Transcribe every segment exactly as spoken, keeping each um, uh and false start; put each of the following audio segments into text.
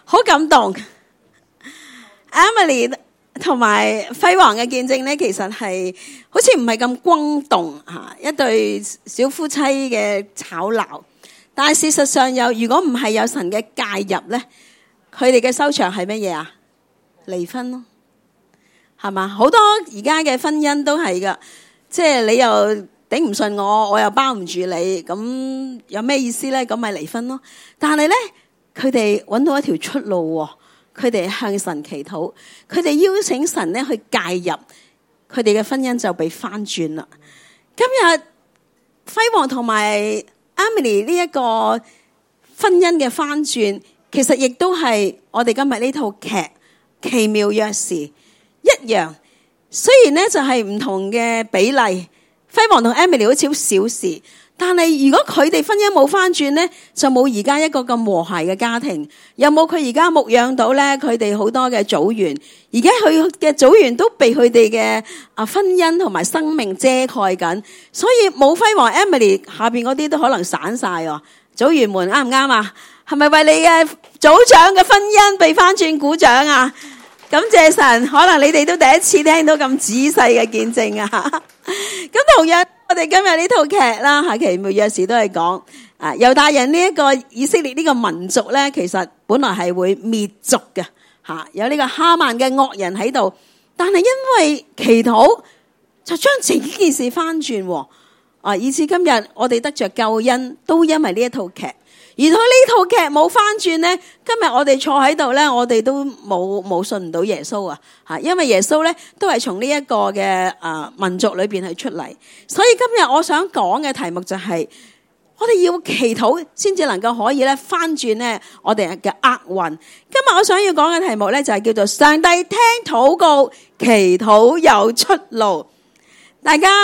好感動。Emily 同埋輝煌嘅見證咧，其實係好似唔係咁轟動吓，一對小夫妻嘅吵鬧。但係事實上有，如果唔係有神嘅介入咧，佢哋嘅收場係乜嘢啊？離婚咯，係嘛？好多而家嘅婚姻都係噶，即係你又頂唔順我，我又包唔住你，咁有咩意思咧？咁咪離婚咯。但係咧，佢哋揾到一條出路喎。佢哋向神祈禱，佢哋邀請神咧去介入，佢哋嘅婚姻就被翻轉啦。今日輝煌同埋 Emily 呢一個婚姻嘅翻轉，其實亦都係我哋今日呢套劇奇妙約時一樣。雖然咧就係唔同嘅比例，輝煌同 Emily 好似好小事。但係如果佢哋婚姻冇翻轉咧，就冇而家一個咁和諧嘅家庭，有冇佢而家牧養到咧佢哋好多嘅組員，而家佢嘅組員都被佢哋嘅啊婚姻同埋生命遮蓋緊，所以冇輝煌 Emily 下邊嗰啲都可能散晒喎。組員們啱唔啱啊？係咪為你嘅組長嘅婚姻被翻轉鼓掌啊？感謝神，可能你哋都第一次聽到咁仔細嘅見證啊！咁同樣我哋今日呢套劇啦，吓奇妙約時都係講啊猶大人呢一個以色列呢個民族咧，其實本來係會滅族嘅吓，有呢個哈曼嘅惡人喺度，但係因為祈禱就將整件事翻轉啊，以至今日我哋得着救恩，都因為呢一套劇。如果呢套劇冇翻轉咧，今日我哋坐喺度咧，我哋都冇冇信唔到耶穌啊！吓，因為耶穌咧都係從呢一個嘅誒民族裏邊係出嚟，所以今日我想講嘅題目就係，我哋要祈禱先至能夠可以咧翻轉咧我哋嘅厄運。今日我想要講嘅題目咧就係叫做上帝聽禱告，祈禱有出路。大家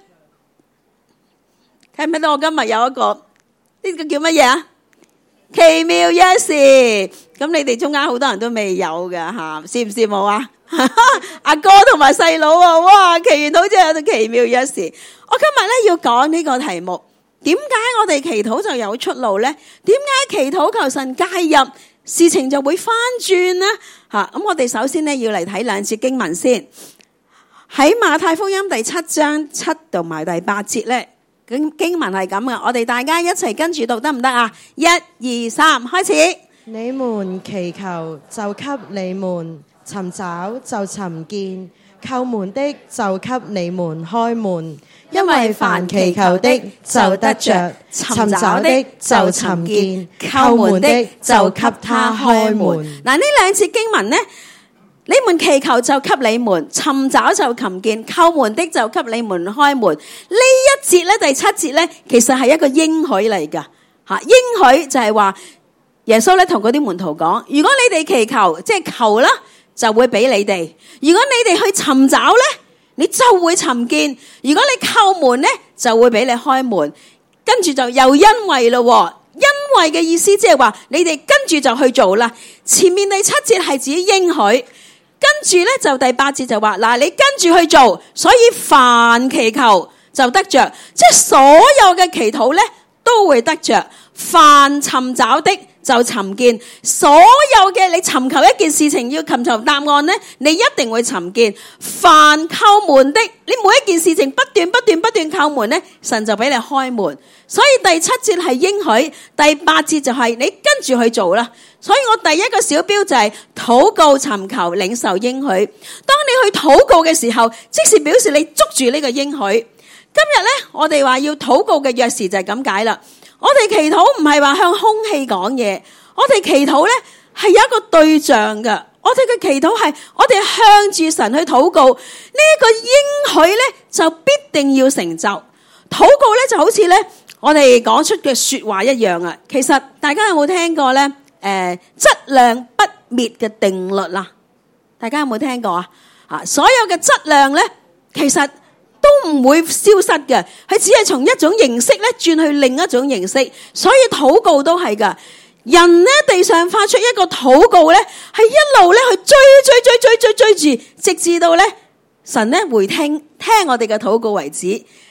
睇唔睇到我今日有一個呢個叫乜嘢啊？奇妙約時，咁你哋中間好多人都未有㗎吓，羨唔羨慕啊？阿哥同埋細佬啊，哇！祈完禱之後有到奇妙約時。我今日咧要講呢個題目，點解我哋祈禱就有出路咧？點解祈禱求神介入，事情就會翻轉呢？吓，咁我哋首先咧要嚟睇兩節經文先，喺馬太福音第七章七同埋第八節咧。經文係咁嘅，我哋大家一齊跟住讀得唔得啊？一二三，開始。 你們祈求就給你們，尋找就尋見，叩門的就給你們開門。因為凡祈求的就得着，尋找的就尋見，叩門的就給他開門。 嗱，呢兩節經文呢，你們祈求就給你們，尋找就尋見，叩門的就給你們開門。呢一節咧，第七節咧，其實係一個應許嚟噶吓，應許就係話耶穌咧同嗰啲門徒講：如果你哋祈求，即係求啦，就會俾你哋；如果你哋去尋找咧，你就會尋見；如果你叩門咧，就會俾你開門。跟住就又因為咯。因為嘅意思即係話你哋跟住就去做啦。前面第七節係指應許，跟住咧就第八節就話嗱，你跟住去做，所以凡祈求就得着，即係所有嘅祈禱咧都會得着。凡尋找的就尋見，所有嘅你尋求一件事情要尋求答案咧，你一定會尋見。凡叩門的，你每一件事情不斷不斷不斷叩門咧，神就俾你開門。所以第七節係應許，第八節就係你跟住去做啦。所以我第一個小標就係禱告尋求領受應許。當你去禱告嘅時候，即是表示你捉住呢個應許。今日咧，我哋話要禱告嘅約時就係咁解啦。我哋祈禱唔係話向空氣講嘢，我哋祈禱咧係有一個對象嘅。我哋嘅祈禱係我哋向住神去禱告，呢一個應許咧就必定要成就。禱告咧就好似咧我哋講出嘅說話一樣啊。其實大家有冇聽過咧？誒、呃，質量不滅嘅定律啦，大家有冇聽過啊？啊，所有嘅質量咧，其實都唔會消失嘅，佢只係從一種形式咧轉去另一種形式，所以禱告都係噶。人咧地上發出一個禱告咧，係一路咧去追追追追追追住，直至到咧神咧回聽聽我哋嘅禱告為止。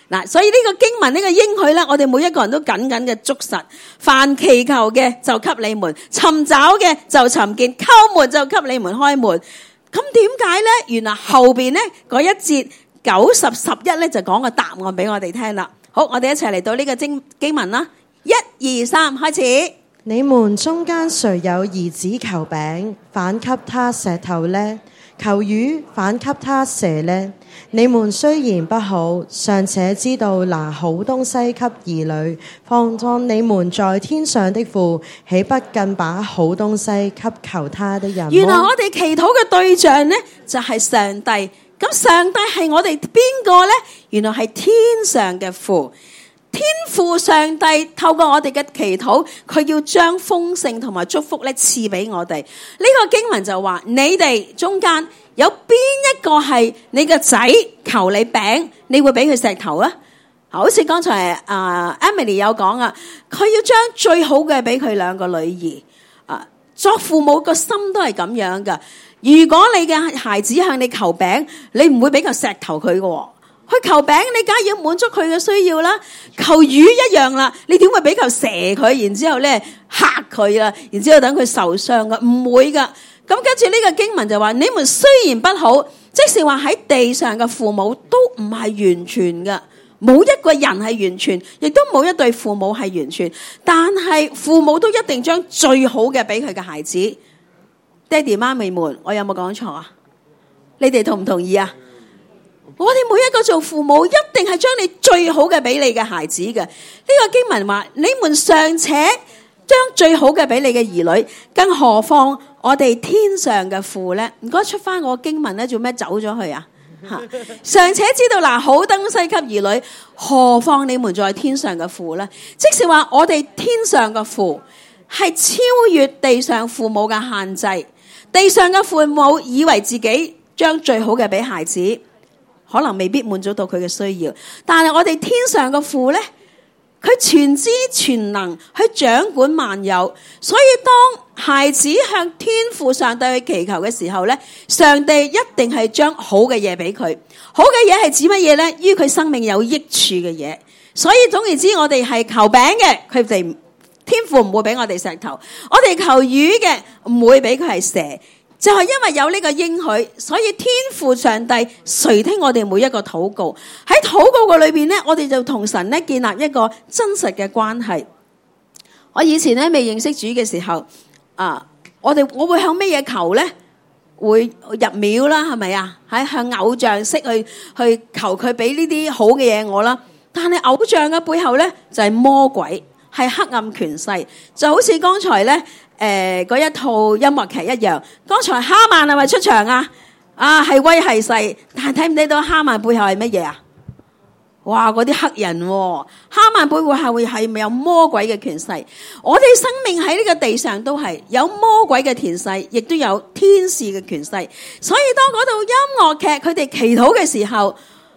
嗱，所以呢個經文呢個應許咧，我哋每一個人都緊緊嘅捉實。凡祈求嘅就給你們，尋找嘅就尋見，叩門就給你們開門。咁點解咧？原來後邊咧嗰一節九十十一咧就講個答案俾我哋聽啦。好，我哋一齊嚟到呢個經經文啦，一二三，開始。 你們中間誰有兒子求餅，反給他石頭呢？求魚，反給他蛇呢？你們雖然不好，尚且知道拿好東西給兒女，放當你們在天上的父，豈不更把好東西給求他的人？ 原來我哋祈禱嘅對象呢，就係上帝。咁上帝係我哋邊個呢？原來係天上嘅父。天父上帝透過我哋嘅祈禱，佢要將豐盛同埋祝福咧賜俾我哋。呢、這個經文就話：你哋中間有邊一個係你個仔求你餅，你會俾佢石頭啊？好似剛才啊、呃、Emily 有講啊，佢要將最好嘅俾佢兩個女兒啊。作父母個心都係咁樣噶。如果你嘅孩子向你求餅，你唔會俾個石頭佢嘅。佢求餅，你梗係要滿足佢嘅需要啦。求魚一樣啦，你點會俾嚿蛇佢，然之後咧嚇佢啦，然之後等佢受傷噶？唔會噶。咁跟住呢個經文就話：你們雖然不好，即是話喺地上嘅父母都唔係完全噶，冇一個人係完全，亦都冇一對父母係完全。但係父母都一定將最好嘅俾佢嘅孩子。爹哋媽咪們，我有冇講錯啊？你哋同唔同意啊？我哋每一個做父母，一定係將你最好嘅俾你嘅孩子嘅。呢個經文話：你們尚且將最好嘅俾你嘅兒女，更何況我哋天上嘅父呢？唔該出翻我經文咧，做咩走咗去啊？尚且知道拿好東西給兒女，何況你們在天上嘅父呢？即是話我哋天上嘅父係超越地上父母嘅限制。地上嘅父母以為自己將最好嘅俾孩子，可能未必滿足到佢嘅需要，但係我哋天上嘅父呢，佢全知全能去掌管萬有，所以當孩子向天父上帝去祈求嘅時候呢，上帝一定係將好嘅嘢俾佢。好嘅嘢係指乜嘢呢？於佢生命有益處嘅嘢。所以總而言之，我哋係求餅嘅，佢哋天父唔會俾我哋石頭；我哋求魚嘅，唔會俾佢係蛇。就係因為有呢個應許，所以天父上帝垂聽我哋每一個禱告。喺禱告嘅裏邊咧，我哋就同神咧建立一個真實嘅關係。我以前咧未認識主嘅時候，啊，我哋我會向咩嘢求咧？會入廟啦，係咪啊？喺向偶像式去去求佢俾呢啲好嘅嘢我啦。但係偶像嘅背後咧就係魔鬼，係黑暗權勢，就好似剛才咧。誒，嗰、呃、一套音樂劇一樣，剛才哈曼係咪出場啊？啊，係威係勢，但係睇唔睇到哈曼背後係乜嘢啊？哇，嗰啲黑人、哦，哈曼背後係係咪有魔鬼嘅權勢？我哋生命喺呢個地上都係有魔鬼嘅權勢，亦都有天使嘅權勢。所以當嗰套音樂劇佢哋祈禱嘅時候，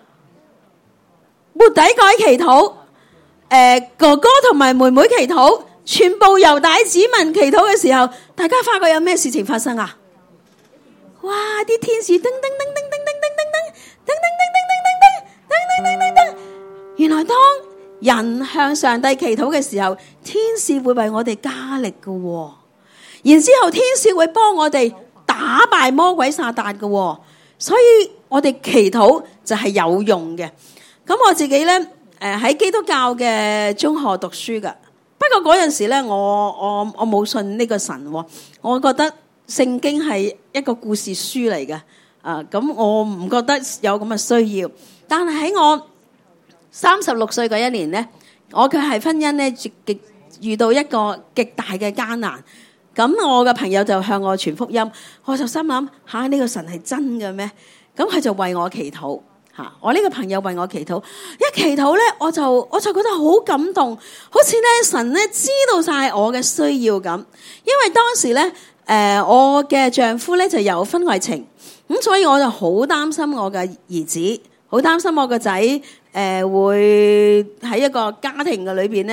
末底改祈禱，誒、呃，哥哥同埋妹妹祈禱。全部猶大子民祈禱嘅時候，大家發覺有咩事情發生啊？哇！啲天使噔噔噔噔噔噔噔噔噔噔噔噔噔噔噔噔噔噔，原來當人向上帝祈禱嘅時候，天使會為我哋加力嘅，然之後天使會幫我哋打敗魔鬼撒旦嘅，所以我哋祈禱就係有用嘅。咁我自己咧，誒喺基督教嘅中學讀書噶。不過嗰陣時咧，我我我冇信呢個神，我覺得聖經係一個故事書嚟嘅，啊咁我唔覺得有咁嘅需要。但係喺我三十六歲嗰一年咧，我卻係婚姻咧極遇到一個極大嘅艱難。咁我嘅朋友就向我傳福音，我就心諗吓，呢個神係真嘅咩？咁佢就為我祈禱。吓！我呢個朋友為我祈禱，一祈禱咧，我就我就覺得好感動，好似咧神咧知道晒我嘅需要咁。因為當時咧，誒、呃、我嘅丈夫咧就有婚外情，咁所以我就好擔心我嘅兒子，好擔心我個仔誒會喺一個家庭嘅裏邊咧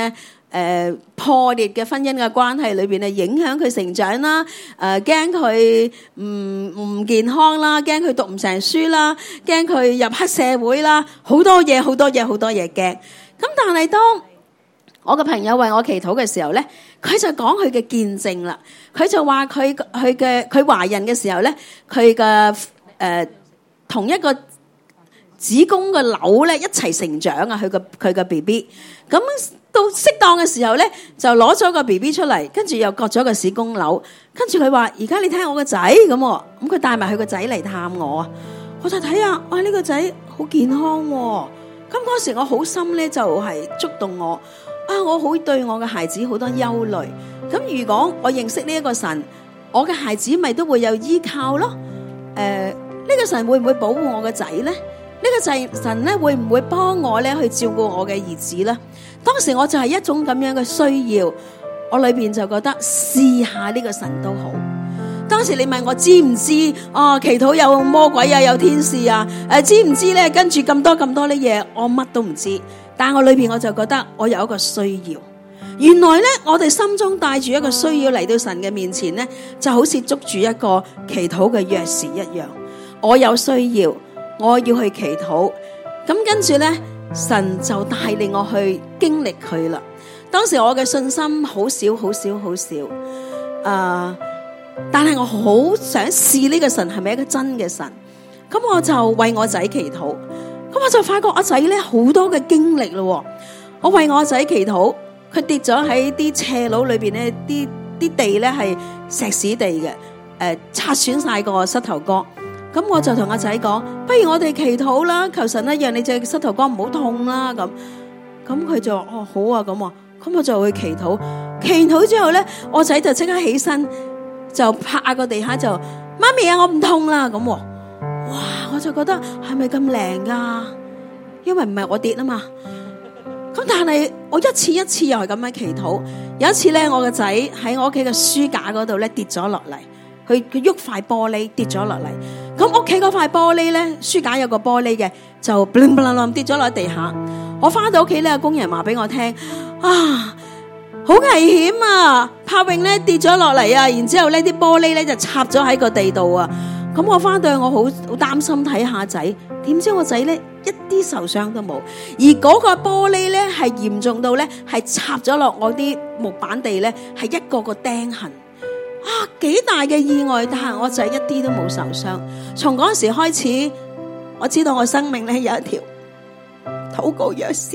誒破裂嘅婚姻嘅關係裏邊咧，影響佢成長啦，誒驚佢唔唔健康啦，驚佢讀唔成書啦，驚佢入黑社會啦，好多嘢好多嘢好多嘢驚。咁但係當我嘅朋友為我祈禱嘅時候咧，佢就講佢嘅見證啦。佢就話佢佢嘅佢懷孕嘅時候咧，佢嘅誒同一個子宮嘅瘤咧一齊成長啊，佢個佢個 B B。咁到適當嘅時候咧，就攞咗個 B B 出嚟，跟住又割咗個子宮瘤。跟住佢話：而家你睇下我個仔咁，咁佢帶埋佢個仔嚟探我啊。我就睇下，哇呢個仔好健康喎。咁嗰時我好心咧，就係觸動我啊！我好對我嘅孩子好多憂慮。咁如果我認識呢一個神，我嘅孩子咪都會有依靠咯。誒，呢個神會唔會保護我嘅仔咧？呢個神咧會唔會幫我咧去照顧我嘅兒子咧？當時我就係一種咁樣嘅需要，我裏邊就覺得試下呢個神都好。當時你問我知唔知哦？祈禱有魔鬼啊，有天使啊？誒，知唔知咧？跟住咁多咁多呢嘢，我乜都唔知。但我裏邊我就覺得我有一個需要。原來咧，我哋心中帶住一個需要嚟到神嘅面前咧，就好似捉住一個祈禱嘅鑰匙一樣。我有需要。我要去祈禱，咁跟住咧，神就帶領我去經歷佢啦。當時我嘅信心好少，好少，好少。誒、呃，但係我好想試呢個神係咪一個真嘅神。咁我就為我仔祈禱，咁我就發覺我仔咧好多嘅經歷咯。我為我仔祈禱，佢跌咗喺啲斜路裏邊咧，啲啲地咧係石屎地嘅，誒、呃，擦損晒個膝頭哥。咁我就同阿仔講，不如我哋祈禱啦，求神咧讓你隻膝頭哥唔好痛啦。咁咁佢就話哦好啊，咁啊，咁我就去祈禱。祈禱之後咧，我仔就即刻起身，就拍下個地下就媽咪啊，我唔痛啦。咁哇，我就覺得係咪咁靈噶？因為唔係我跌啊嘛。咁但係我一次一次又係咁樣祈禱。有一次咧，我個仔喺我屋企嘅書架嗰度咧跌咗落嚟。佢佢喐塊玻璃跌咗落嚟，咁屋企嗰塊玻璃咧，書架有個玻璃嘅，就砰砰啷跌咗落地下。我翻到屋企咧，工人話俾我聽，啊，好危險啊！柏穎咧跌咗落嚟啊，然之後咧啲玻璃咧就插咗喺個地度啊。咁我翻到去我好好擔心睇下仔，點知我仔咧一啲受傷都冇，而嗰個玻璃咧係嚴重到咧係插咗落我啲木板地咧，係一個個釘痕。啊，幾大嘅意外，但係我仔一啲都冇受傷。從嗰時開始，我知道我生命咧有一條禱告鑰匙。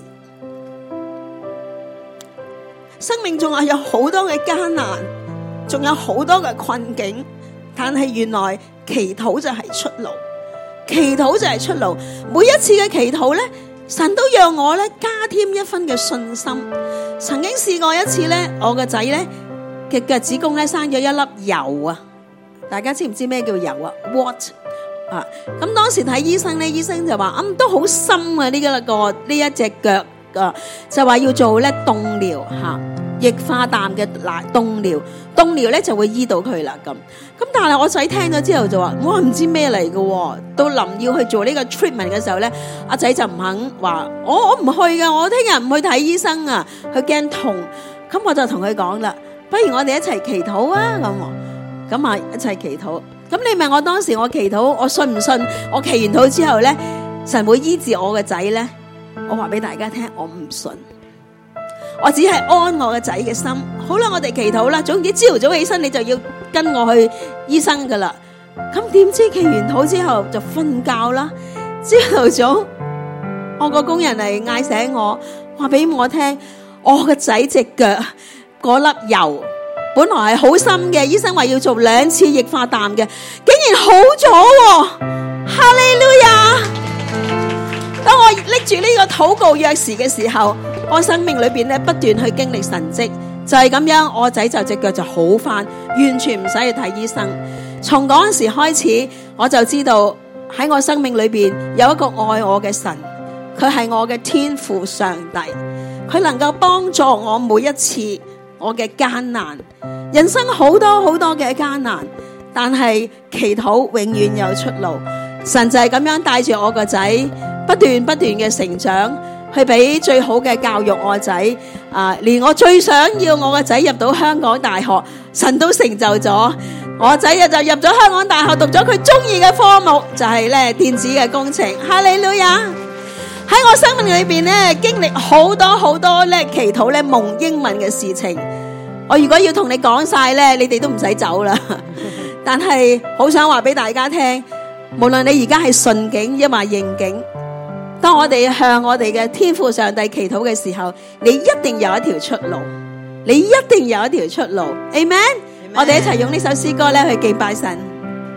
生命仲係有好多嘅艱難，仲有好多嘅困境，但係原來祈禱就係出路，祈禱就係出路。每一次嘅祈禱咧，神都讓我咧加添一分嘅信心。曾經試過一次咧，我個仔咧嘅腳趾公咧生咗一粒疣啊！大家知唔知咩叫疣啊 ？What 啊？咁當時睇醫生咧，醫生就話：嗯，都好深啊！呢、這個呢一隻腳啊，就話要做咧凍療嚇，液化氮嘅嗱凍療，凍療咧就會醫到佢啦咁。咁但係我仔聽咗之後就話：我唔知咩嚟嘅。到臨要去做呢個 treatment 嘅時候咧，阿仔就唔肯話：我我唔去噶，我聽日唔去睇醫生啊，佢驚痛。咁我就同佢講啦。不如我哋一齊祈禱啊！咁，咁啊一齊祈禱。咁你問我當時我祈禱，我信唔信？我祈完禱之後咧，神會醫治我嘅仔咧？我話俾大家聽，我唔信。我只係安我嘅仔嘅心。好啦，我哋祈禱啦。總之朝頭早起身，你就要跟我去醫生噶啦。咁點知祈完禱之後就瞓覺啦。朝頭早，我個工人嚟嗌醒我，話俾我聽，我個仔隻腳。嗰粒疣本來係好深嘅，醫生話要做兩次液化氮嘅，竟然好咗。哈利路亞！當我拎住呢個禱告鑰匙嘅時候，我生命裏邊咧不斷去經歷神蹟，就係咁樣，我仔就隻腳就好返，完全唔使去睇醫生。從嗰陣時開始，我就知道喺我生命裏邊有一個愛我嘅神，佢係我嘅天父上帝，佢能夠幫助我每一次我嘅艱難，人生好多好多嘅艱難，但係祈禱永遠有出路。神就係咁樣帶住我個仔不斷不斷嘅成長， 去俾最好嘅教育我仔啊！連我最想要我個仔入到香港大學，神都成就咗。我仔啊就入咗香港大學，讀咗佢中意嘅科目，就係咧電子嘅工程。哈利路亞！喺我生命裏邊咧，經歷好多好多咧祈禱咧蒙應允嘅事情。我如果要同你講晒咧，你哋都唔使走啦。但係好想話俾大家聽，無論你而家係順境抑或逆境，當我哋向我哋嘅天父上帝祈禱嘅時候，你一定有一條出路，你一定有一條出路。Amen。我哋一齊用呢首詩歌咧去敬拜神。